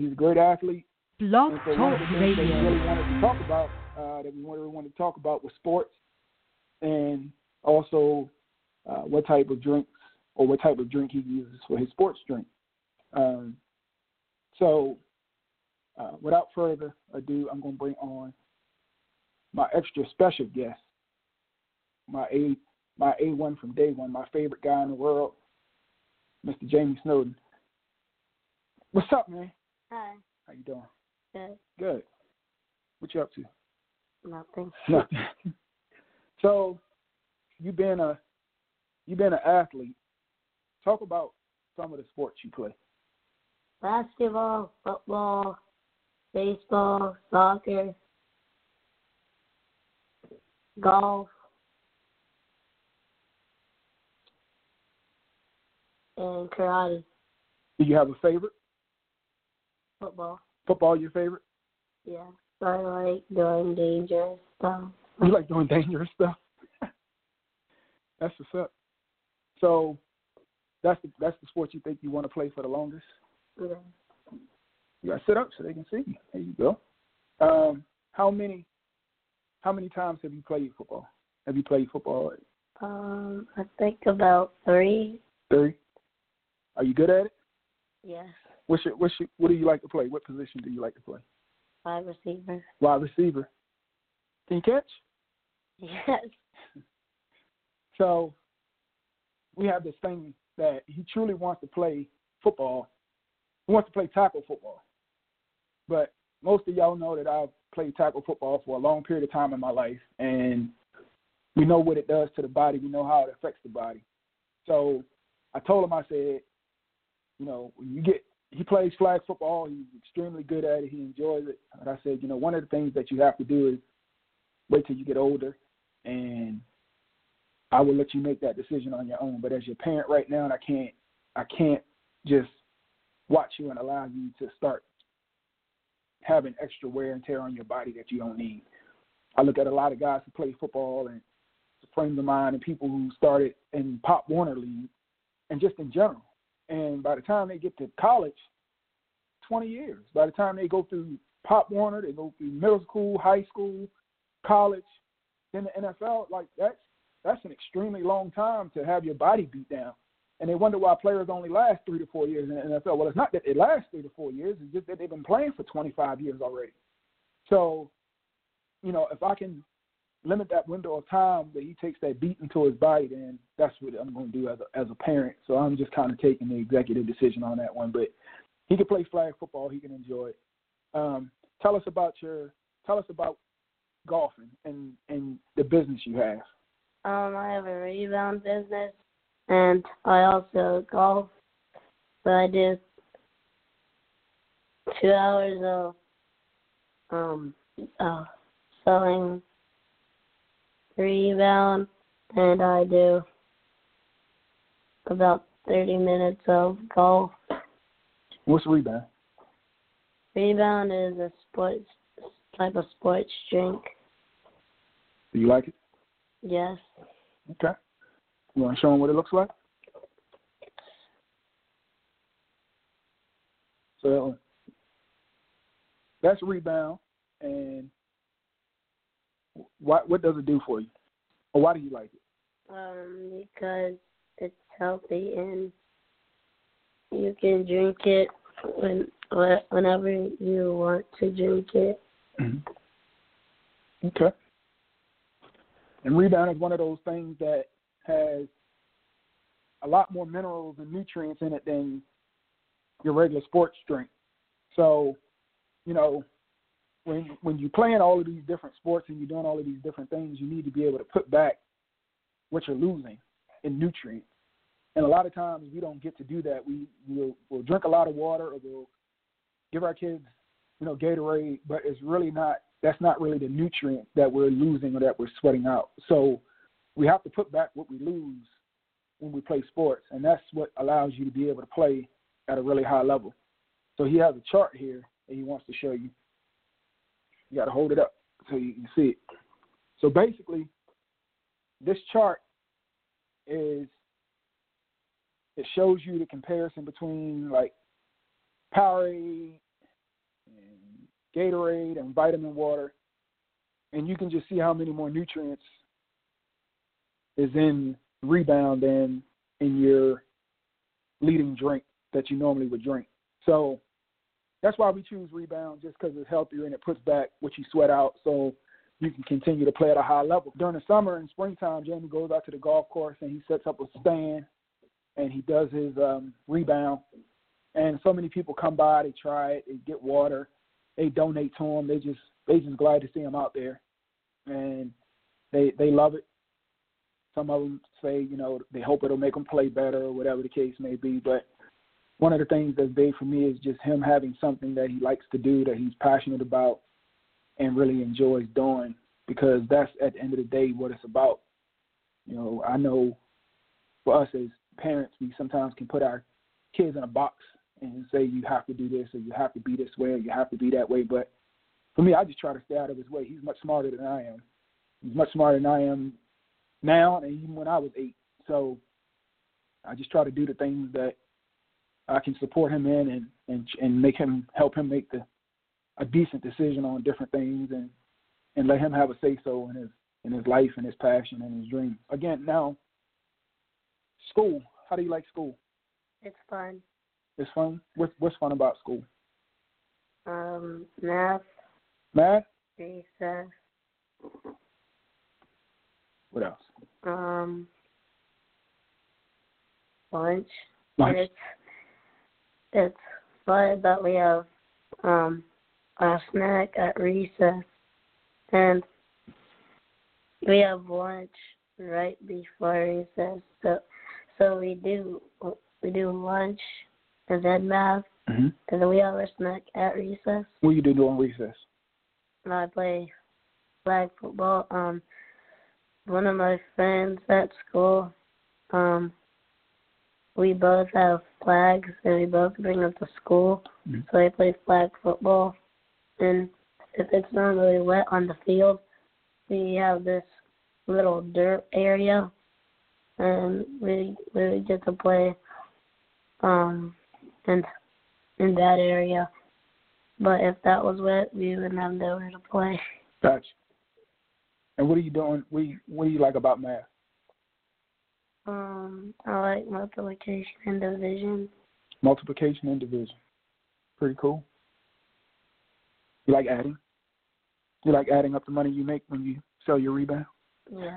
He's a great athlete. Blog And so one of Talk the things that we Radio. really wanted to talk about, was sports, and also what type of drinks or what type of drink he uses for his sports drink. So without further ado, I'm going to bring on my extra special guest, my A1 from day one, my favorite guy in the world, Mr. Jamie Snowden. What's up, man? Hi. How you doing? Good. Good. What you up to? Nothing. Nothing. So, you've been an athlete. Talk about some of the sports you play. Basketball, football, baseball, soccer, golf, and karate. Do you have a favorite? Football. Football your favorite? Yeah. I like doing dangerous stuff. You like doing dangerous stuff? That's what's up. So that's the sport you think you want to play for the longest? Yeah. You gotta sit up so they can see you. There you go. How many times have you played football? Have you played football? I think about 3. 3. Are you good at it? Yes. What do you like to play? What position do you like to play? Wide receiver. Wide receiver. Can you catch? Yes. So we have this thing that he truly wants to play football. He wants to play tackle football. But most of y'all know that I've played tackle football for a long period of time in my life, and we know what it does to the body. We know how it affects the body. So I told him, I said, he plays flag football. He's extremely good at it. He enjoys it. And I said, one of the things that you have to do is wait till you get older, and I will let you make that decision on your own. But as your parent right now, and I can't just watch you and allow you to start having extra wear and tear on your body that you don't need. I look at a lot of guys who play football and friends of mine and people who started in Pop Warner League and just in general. And by the time they get to college, 20 years. By the time they go through Pop Warner, they go through middle school, high school, college, then the NFL, like that's an extremely long time to have your body beat down. And they wonder why players only last 3 to 4 years in the NFL. Well, it's not that they last 3 to 4 years. It's just that they've been playing for 25 years already. So, if I can limit that window of time that he takes that beating to his body, then that's what I'm going to do as a parent. So I'm just kind of taking the executive decision on that one. But he can play flag football. He can enjoy it. Tell us about golfing and the business you have. I have a rebound business, and I also golf. So I do 2 hours of selling rebound, and I do about 30 minutes of golf. What's rebound? Rebound is a type of sports drink. Do you like it? Yes. Okay. You want to show them what it looks like? So that's rebound, and what does it do for you? Or why do you like it? Because it's healthy and you can drink it whenever you want to drink it. Mm-hmm. Okay. And rebound is one of those things that has a lot more minerals and nutrients in it than your regular sports drink. So, when you're playing all of these different sports and you're doing all of these different things, you need to be able to put back what you're losing in nutrients. And a lot of times we don't get to do that. We'll drink a lot of water, or we'll give our kids, Gatorade, but that's not really the nutrient that we're losing or that we're sweating out. So we have to put back what we lose when we play sports, and that's what allows you to be able to play at a really high level. So he has a chart here that he wants to show you. You got to hold it up so you can see it. So basically, this chart it shows you the comparison between like Powerade, Gatorade and vitamin water, and you can just see how many more nutrients is in Rebound than in your leading drink that you normally would drink. So that's why we choose Rebound, just because it's healthier and it puts back what you sweat out so you can continue to play at a high level. During the summer and springtime, Jamie goes out to the golf course and he sets up a stand and he does his Rebound. And so many people come by, they try it, they get water, they donate to him. They just glad to see him out there, and they love it. Some of them say, they hope it'll make them play better or whatever the case may be. But one of the things that's big for me is just him having something that he likes to do, that he's passionate about and really enjoys doing, because that's at the end of the day what it's about. I know for us as parents, we sometimes can put our kids in a box and say you have to do this or you have to be this way or you have to be that way. But for me, I just try to stay out of his way. He's much smarter than I am. He's much smarter than I am now and even when I was 8. So I just try to do the things that I can support him in and help him make a decent decision on different things and let him have a say-so in his life and his passion and his dream. Again, now, school. How do you like school? It's fun. It's fun? What's fun about school? Math. Math? Recess. What else? Lunch. Lunch. And it's fun that we have a snack at recess, and we have lunch right before recess. So we do lunch and then math, and then we have a snack at recess. What do you do during recess? And I play flag football. One of my friends at school, we both have flags, and we both bring them to school. So I play flag football. And if it's not really wet on the field, we have this little dirt area, and we get to play in that area. But if that was wet, we wouldn't have nowhere to play. Gotcha. And what are you doing? What do you like about math? I like multiplication and division. Multiplication and division. Pretty cool. You like adding? You like adding up the money you make when you sell your Rebound? Yeah.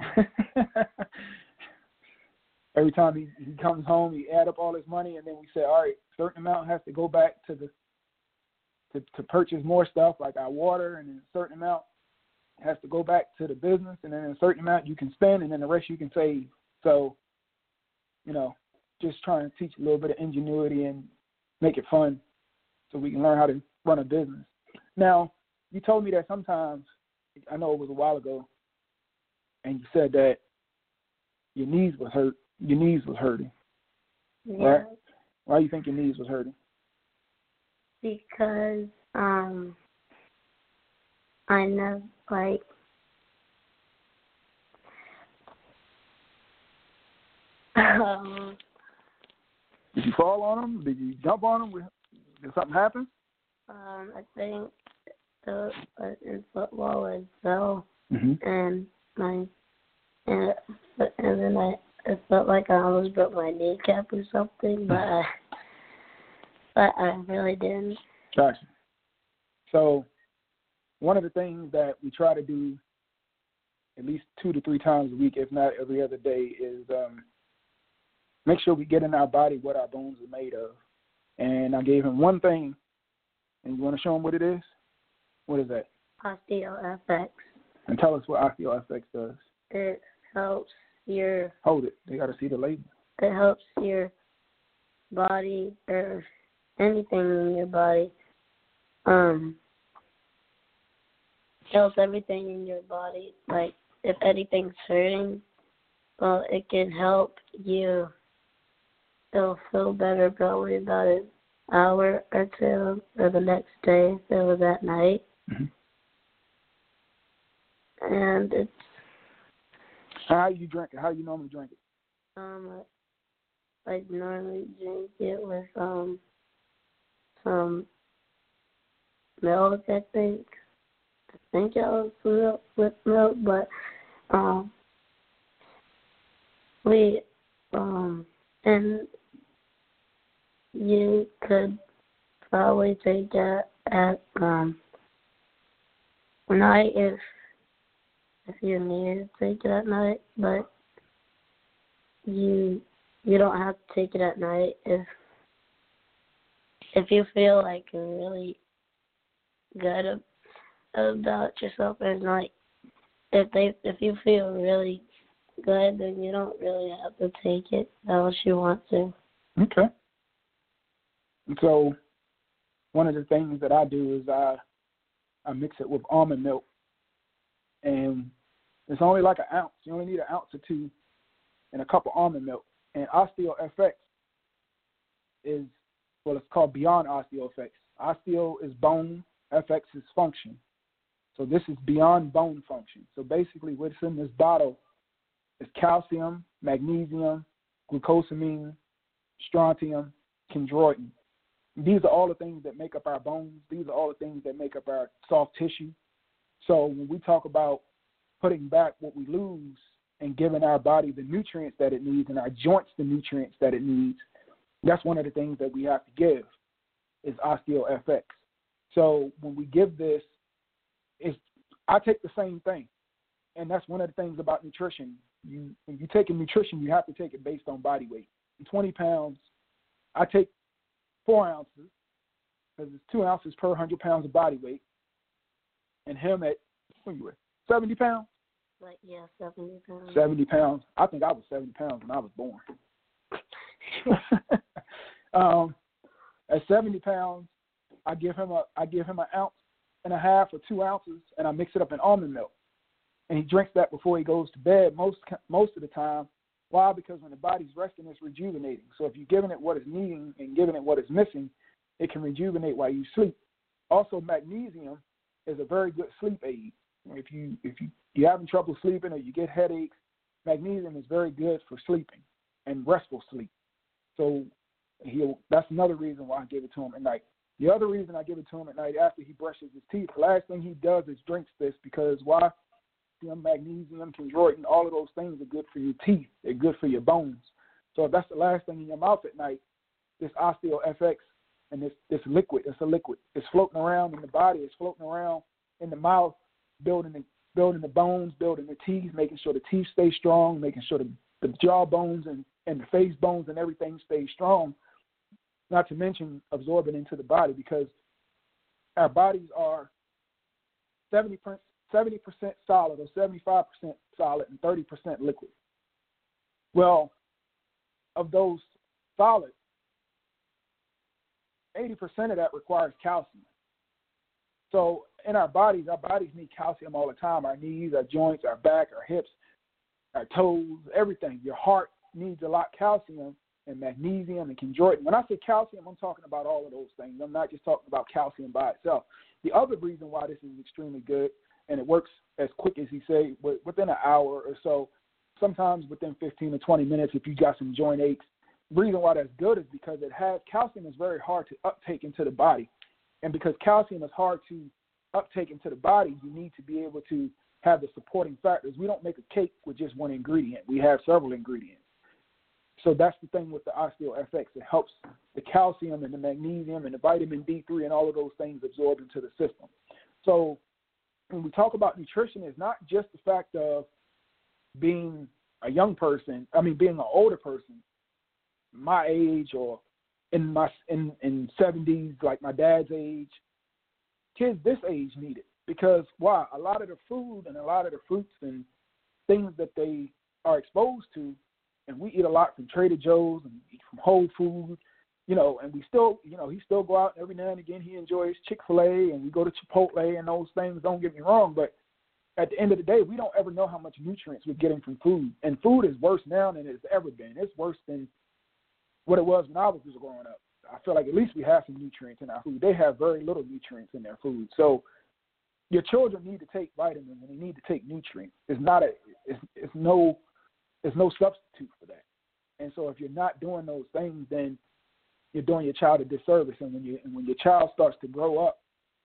Every time he comes home, he add up all his money, and then we say, all right, a certain amount has to go back to to purchase more stuff like our water, and then a certain amount has to go back to the business, and then a certain amount you can spend, and then the rest you can save. So, just trying to teach a little bit of ingenuity and make it fun so we can learn how to run a business. Now, you told me that sometimes, I know it was a while ago, and you said that your knees was hurting. Yeah. Right? Why do you think your knees was hurting? Because I know, like, did you fall on them? Did you jump on them? Did something happen? I think in football I fell, and then it felt like I almost broke my kneecap or something, but I really didn't. Gotcha. So one of the things that we try to do at least 2 to 3 times a week, if not every other day, is make sure we get in our body what our bones are made of. And I gave him one thing, and you want to show him what it is? What is that? OsteoFX. And tell us what OsteoFX does. It helps your... Hold it. They got to see the label. It helps your body, or anything in your body. It helps everything in your body. Like, if anything's hurting, well, it can help you. It'll feel better probably about an hour or two, or the next day if it was at night. And it's... How you drink it? How you normally drink it? I normally drink it with some milk, I think. I think it was with milk, but we and you could probably take that at night if you needed to take it at night, but you don't have to take it at night if you feel like you're really good about yourself at night. If you feel really good, then you don't really have to take it unless you want to. Okay. And so one of the things that I do is I mix it with almond milk, and it's only like an ounce. You only need an ounce or two and a cup of almond milk. And OsteoFX is, well, it's called Beyond OsteoFX. Osteo is bone, FX is function. So this is beyond bone function. So basically what's in this bottle is calcium, magnesium, glucosamine, strontium, chondroitin. These are all the things that make up our bones. These are all the things that make up our soft tissue. So when we talk about putting back what we lose and giving our body the nutrients that it needs and our joints the nutrients that it needs, that's one of the things that we have to give is OsteoFX. So when we give this, I take the same thing. And that's one of the things about nutrition. When you take nutrition, you have to take it based on body weight. 20 pounds, I take 4 ounces because it's 2 ounces per 100 pounds of body weight. And him at, what you at, 70 pounds? Like, yeah, 70 pounds. 70 pounds. I think I was 70 pounds when I was born. At 70 pounds, I give him an ounce and a half or 2 ounces, and I mix it up in almond milk. And he drinks that before he goes to bed most of the time. Why? Because when the body's resting, it's rejuvenating. So if you're giving it what it's needing and giving it what it's missing, it can rejuvenate while you sleep. Also, magnesium is a very good sleep aid. If you're having trouble sleeping or you get headaches, magnesium is very good for sleeping and restful sleep. So that's another reason why I give it to him at night. The other reason I give it to him at night after he brushes his teeth, the last thing he does is drinks this because why? Magnesium, chondroitin, all of those things are good for your teeth. They're good for your bones. So if that's the last thing in your mouth at night, this OsteoFX and this liquid, it's a liquid. It's floating around in the body. It's floating around in the mouth, building the bones, building the teeth, making sure the teeth stay strong, making sure the jaw bones and the face bones and everything stays strong, not to mention absorbing into the body because our bodies are 70% solid or 75% solid and 30% liquid. Well, of those solid, 80% of that requires calcium. So in our bodies need calcium all the time. Our knees, our joints, our back, our hips, our toes, everything. Your heart needs a lot of calcium and magnesium and chondroitin. When I say calcium, I'm talking about all of those things. I'm not just talking about calcium by itself. The other reason why this is extremely good, and it works as quick as he say, within an hour or so, sometimes within 15 to 20 minutes if you got some joint aches. The reason why that's good is because calcium is very hard to uptake into the body. And because calcium is hard to uptake into the body, you need to be able to have the supporting factors. We don't make a cake with just one ingredient. We have several ingredients. So that's the thing with the OsteoFX. It helps the calcium and the magnesium and the vitamin D3 and all of those things absorb into the system. So when we talk about nutrition, it's not just the fact of being a young person, being an older person, my age or in 70s, like my dad's age. Kids this age need it because why? A lot of the food and a lot of the fruits and things that they are exposed to, and we eat a lot from Trader Joe's and eat from Whole Foods, and we still, he still go out and every now and again he enjoys Chick-fil-A and we go to Chipotle and those things, don't get me wrong, but at the end of the day, we don't ever know how much nutrients we're getting from food. And food is worse now than it's ever been. It's worse than what it was when I was just growing up. I feel like at least we have some nutrients in our food. They have very little nutrients in their food. So your children need to take vitamins and they need to take nutrients. It's no substitute for that. And so if you're not doing those things, then you're doing your child a disservice. And when your child starts to grow up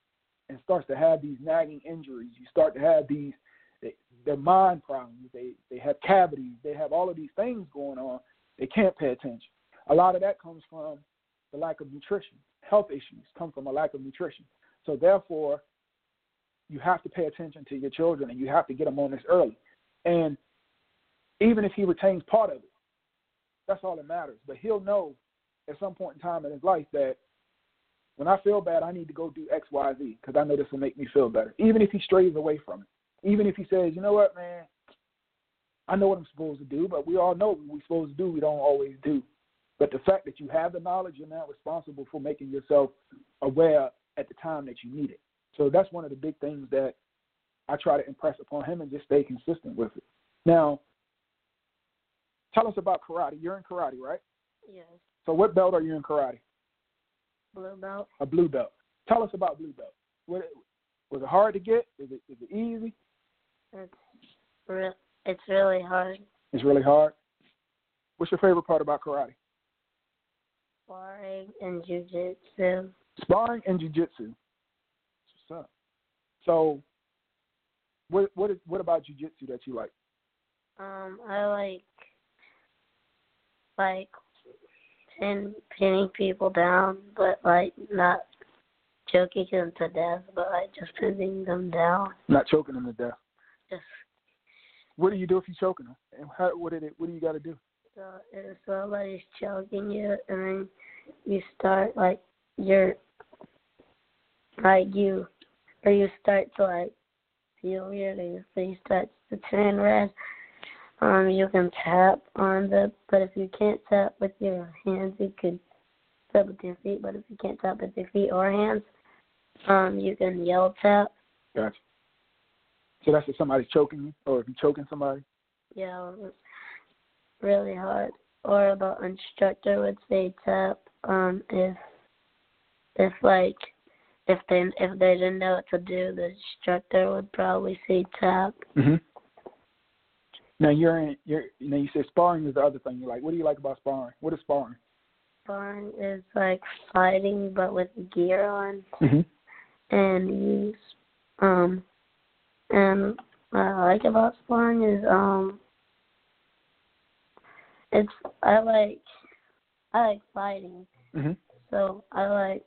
and starts to have these nagging injuries, you start to have their mind problems, they have cavities, they have all of these things going on, they can't pay attention. A lot of that comes from the lack of nutrition. Health issues come from a lack of nutrition. So therefore, you have to pay attention to your children, and you have to get them on this early. And even if he retains part of it, that's all that matters. But he'll know at some point in time in his life that when I feel bad, I need to go do X, Y, Z, because I know this will make me feel better. Even if he strays away from it. Even if he says, you know what, man, I know what I'm supposed to do, but we all know what we're supposed to do, we don't always do. But the fact that you have the knowledge, you're now responsible for making yourself aware at the time that you need it. So that's one of the big things that I try to impress upon him and just stay consistent with it. Now, tell us about karate. You're in karate, right? Yes. So what belt are you in karate? Blue belt. A blue belt. Tell us about blue belt. Was it hard to get? Is it easy? It's really hard. It's really hard? What's your favorite part about karate? Sparring and jiu-jitsu. Sparring and jiu-jitsu. What's up? So what about jiu-jitsu that you like? I like pinning people down, but not choking them to death, but just pinning them down. Not choking them to death. Just. What do you do if you're choking them? And what do you got to do? So if somebody's choking you, and then you start you start to feel weird, and your face starts to turn red. You can tap on but if you can't tap with your hands, you could tap with your feet. But if you can't tap with your feet or hands, you can yell tap. Gotcha. So that's if somebody's choking you, or if you're choking somebody? Yeah, it's really hard. Or the instructor would say tap. If they didn't know what to do, the instructor would probably say tap. Mm-hmm. Now you said sparring is the other thing you like. What do you like about sparring? What is sparring? Sparring is like fighting but with gear on. Mm-hmm. And and what I like about sparring is I like fighting. Mm-hmm. So I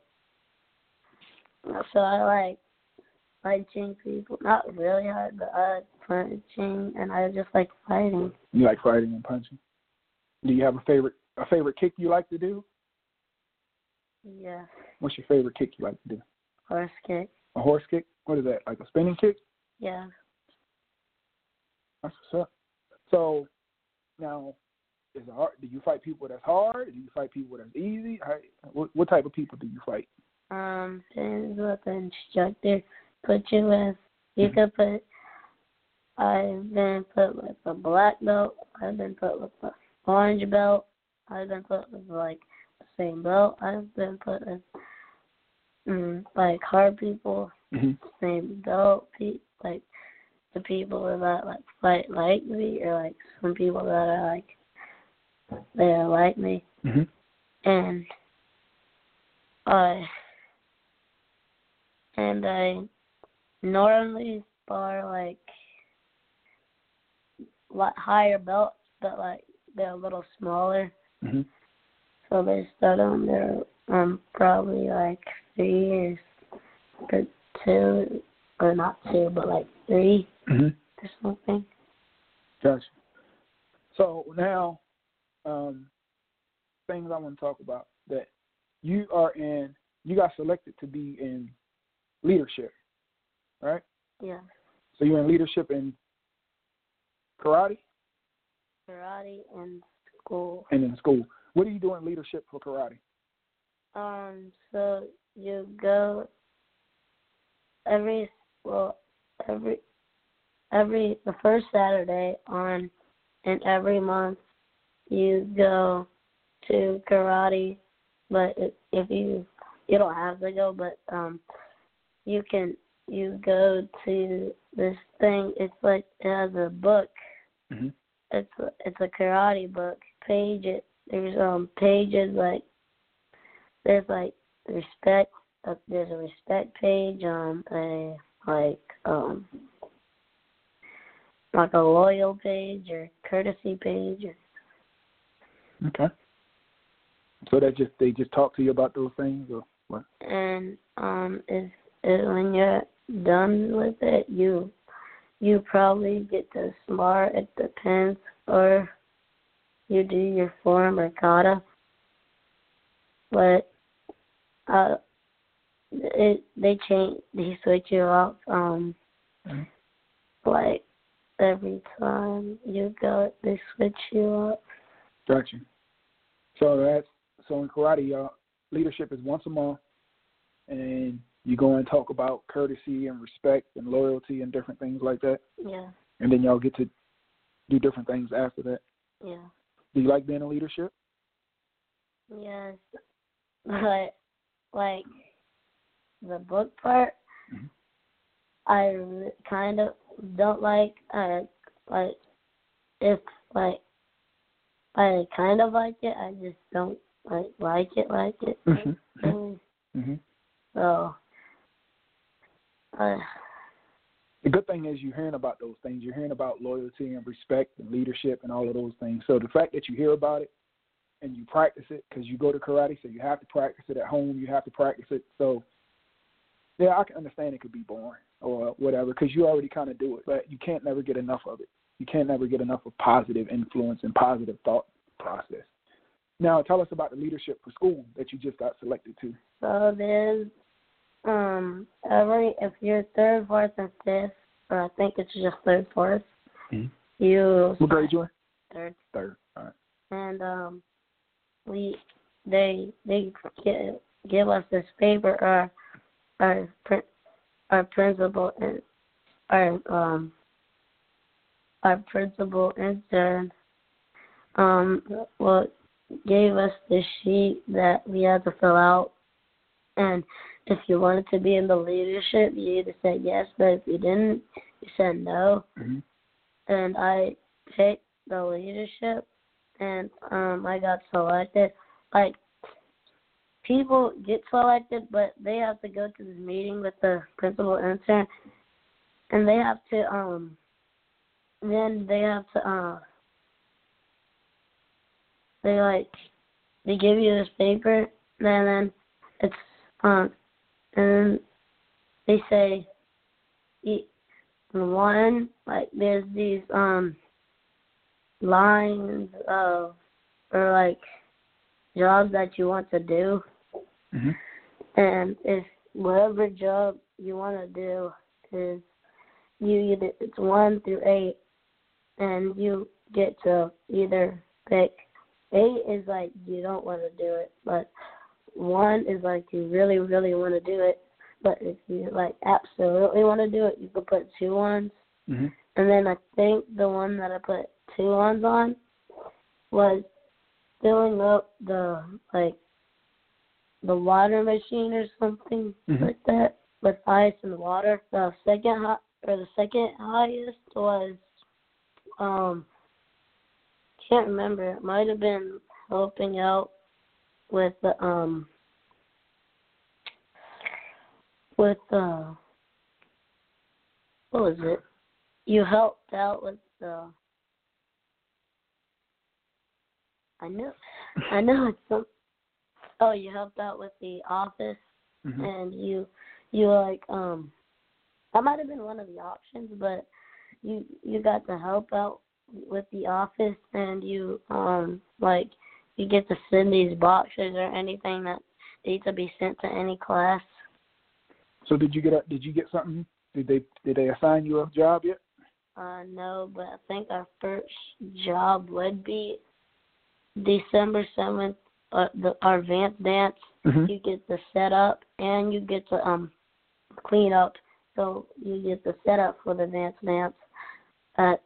like punching people. Not really hard, but I like punching, and I just like fighting. You like fighting and punching. Do you have a favorite kick you like to do? Yeah. What's your favorite kick you like to do? Horse kick. A horse kick? What is that, like a spinning kick? Yeah. That's what's up. So, now, is it hard? Do you fight people that's hard? Do you fight people that's easy? What type of people do you fight? Depends what the instructor put you with. You could put. I've been put with a black belt. I've been put with an orange belt. I've been put with the same belt. I've been put with hard people. Mm-hmm. Same belt. The people that fight like me, or some people that are they're like me. Mm-hmm. And I normally spar higher belts, but they're a little smaller. Mm-hmm. So they start on their probably 3 or 2, or not 2, but 3 mm-hmm. or something. Gotcha. So now, things I want to talk about that you got selected to be in leadership, right? Yeah. So you're in leadership in karate? Karate and school. And in school. What do you do in leadership for karate? So you go the first Saturday in every month you go to karate, but if you don't have to go, but you go to this thing. It's it has a book. Mm-hmm. It's a karate book. There's pages there's respect, there's a respect page, like a loyal page or courtesy page. Okay. So they just talk to you about those things, or what? And when you're done with it, you probably get to smart. It depends, or you do your form or kata. But they switch you up like every time you go, they switch you up. Gotcha. So in karate, leadership is once a month, and you go and talk about courtesy and respect and loyalty and different things like that. Yeah. And then y'all get to do different things after that. Yeah. Do you like being in leadership? Yes, but like the book part, I kind of don't like. If I kind of like it, I just don't like it. So, the good thing is you're hearing about those things. You're hearing about loyalty and respect and leadership and all of those things. So the fact that you hear about it and you practice it, because you go to karate, so you have to practice it at home. You have to practice it. So, yeah, I can understand it could be boring or whatever, because you already kind of do it. But you can't never get enough of it. You can't never get enough of positive influence and positive thought process. Now, tell us about the leadership for school that you just got selected to. So there's if you're third, fourth, and fifth, or I think it's just third, fourth, you. What grade you in? Third. Third. All right. And they give us this paper. Our principal and our principal intern gave us this sheet that we had to fill out, and if you wanted to be in the leadership, you either said yes, but if you didn't, you said no. And I picked the leadership, and I got selected. Like, people get selected, but they have to go to this meeting with the principal intern, and they have to they give you this paper, and then it's and they say one, like, there's these lines of, or like, jobs that you want to do, and if whatever job you want to do is it's 1 through 8, and you get to either pick. 8 is like you don't want to do it, but 1 is like you really, really want to do it. But if you like absolutely want to do it, you could put 2 1s. And then I think the one that I put 2 1s on was filling up the water machine or something like that with ice and water. The second highest was can't remember. It might have been helping out with the what was it? You helped out with the. I know it's some. Oh, you helped out with the office, and you like that might have been one of the options, but you got to help out with the office, and you you get to send these boxes or anything that needs to be sent to any class. So did you get something? Did they assign you a job yet? No, but I think our first job would be December 7th. Our advanced dance. You get to set up and you get to clean up. So you get the set up for the advanced dance at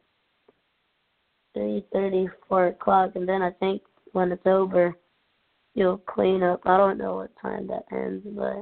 3:30, 4 o'clock, and then I think when it's over, you'll clean up. I don't know what time that ends, but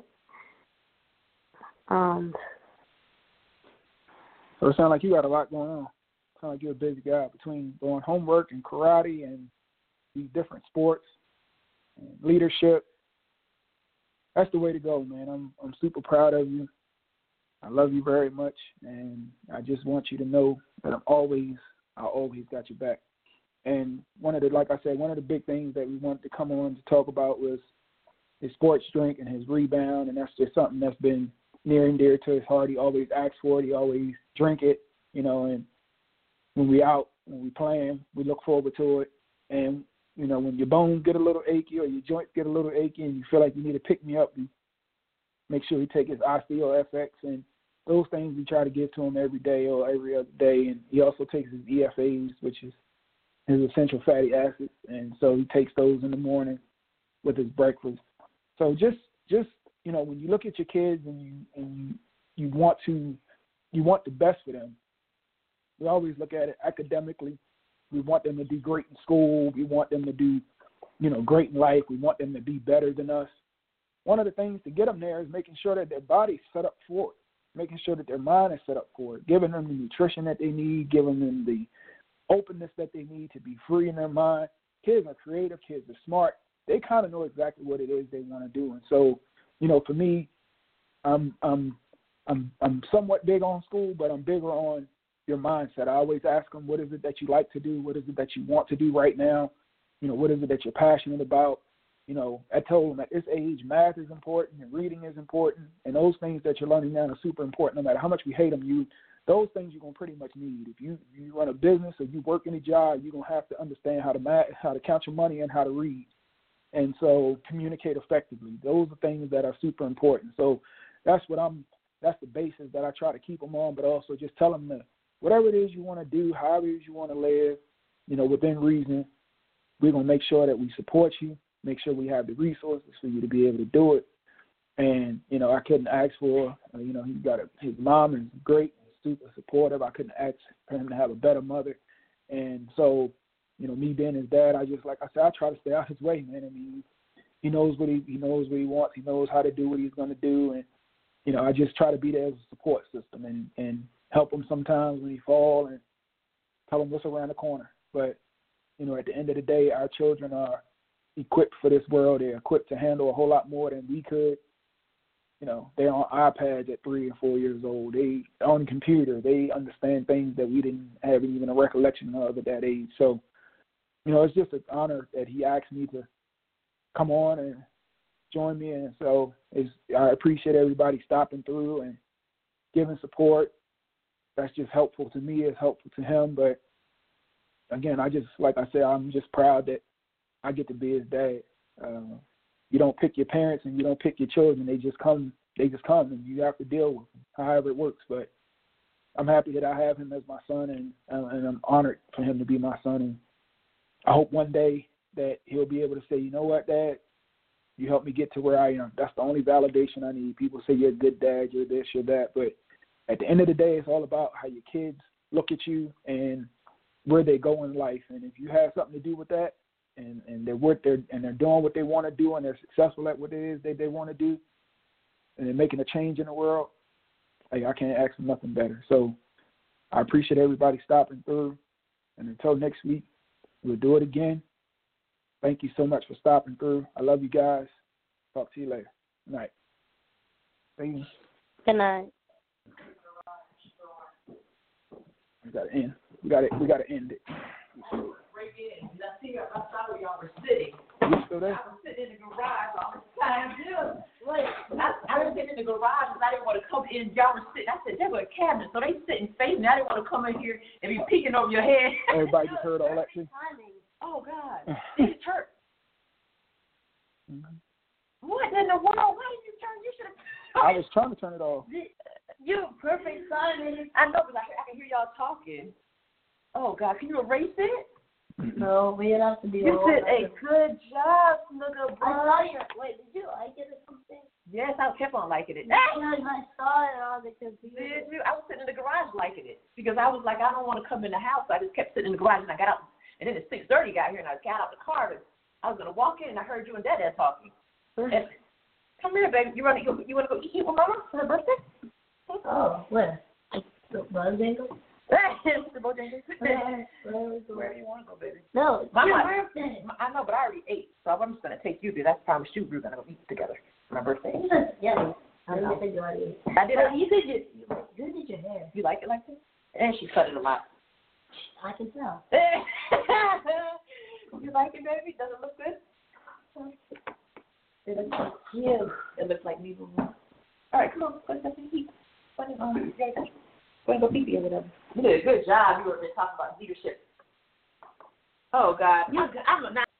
So it sounds like you got a lot going on. It sounds like you're a busy guy between doing homework and karate and these different sports and leadership. that's the way to go, man. I'm super proud of you. I love you very much, and I just want you to know that I always got your back. And like I said, one of the big things that we wanted to come on to talk about was his sports drink and his rebound, and that's just something that's been near and dear to his heart. He always asks for it. He always drink it, and when we playing, we look forward to it. And, when your bones get a little achy or your joints get a little achy and you feel like you need to pick me up, you make sure you take his OsteoFX, and those things we try to give to him every day or every other day. And he also takes his EFAs, which is his essential fatty acids, and so he takes those in the morning with his breakfast. So just when you look at your kids and you want the best for them, we always look at it academically. We want them to do great in school. We want them to do, great in life. We want them to be better than us. One of the things to get them there is making sure that their body's set up for it, making sure that their mind is set up for it, giving them the nutrition that they need, giving them the openness that they need to be free in their mind. Kids are creative. Kids are smart. They kind of know exactly what it is they want to do. And so, for me, I'm somewhat big on school, but I'm bigger on your mindset. I always ask them, what is it that you like to do? What is it that you want to do right now? What is it that you're passionate about? I told them at this age, math is important and reading is important, and those things that you're learning now are super important. No matter how much we hate them, those things you're going to pretty much need. If you run a business or you work any job, you're going to have to understand how to count your money and how to read. And so communicate effectively. Those are things that are super important. So that's the basis that I try to keep them on, but also just tell them that whatever it is you want to do, however it is you want to live, within reason, we're going to make sure that we support you, make sure we have the resources for you to be able to do it. And, I couldn't ask for, his mom is great, super supportive. I couldn't ask for him to have a better mother. And so, me being his dad, I try to stay out his way, man. I mean, he knows what he wants. He knows how to do what he's going to do. And, I just try to be there as a support system and help him sometimes when he falls and tell him what's around the corner. But, at the end of the day, our children are equipped for this world. They're equipped to handle a whole lot more than we could. They're on iPads at 3 and 4 years old. They on the computer. They understand things that we didn't have even a recollection of at that age. So, it's just an honor that he asked me to come on and join me. And so I appreciate everybody stopping through and giving support. That's just helpful to me. It's helpful to him. But, again, like I said, I'm just proud that I get to be his dad. You don't pick your parents and you don't pick your children. They just come, and you have to deal with them, however it works. But I'm happy that I have him as my son, and I'm honored for him to be my son. And I hope one day that he'll be able to say, you know what, Dad, you helped me get to where I am. That's the only validation I need. People say you're a good dad, you're this, you're that. But at the end of the day, it's all about how your kids look at you and where they go in life. And if you have something to do with that, and they're doing what they want to do, and they're successful at what it is they want to do, and they're making a change in the world, I can't ask for nothing better. So I appreciate everybody stopping through. And until next week, we'll do it again. Thank you so much for stopping through. I love you guys. Talk to you later. Good night. Thank you. Good night. We gotta end. We gotta end it. I saw where y'all were sitting. You still there? I was sitting in the garage all the time. I was sitting in the garage because I didn't want to come in. Y'all were sitting. I said, there were a cabinet, so they sitting facing me. I didn't want to come in here and be peeking over your head. Everybody just heard all that shit? Oh, God. It's church. Mm-hmm. What in the world? Why did you turn? You should have. I was trying to turn it off. You perfect timing. I know, but I can hear y'all talking. Oh, God. Can you erase it? No, we have to be. You did a good job, Snooker. I saw your. Wait, did you like it or something? Yes, I kept on liking it. I saw it on the computer. Did you? I was sitting in the garage liking it because I was like, I don't want to come in the house. So I just kept sitting in the garage, and I got out. And then at 6:30 got here, and I got out the car, and I was gonna walk in, and I heard you and Dad talking. And, come here, baby. You want to go eat with Mama for her birthday? Oh, where? The Bojangles? The Bojangles. Where do you want to go, baby? No, it's your birthday. I know, but I already ate, so I'm just gonna take you there. That's promise you we're gonna go eat together. my birthday. Yeah. I know. I did. You did your hair. You like it like this? And she cut it a lot. I can tell. You like it, baby? Does it look good? It looks like you. It looks like me. All right, come on. Go get some heat. Go and go pee-pee or whatever. You did a good job. You were just talking about leadership. Oh, God. I'm not.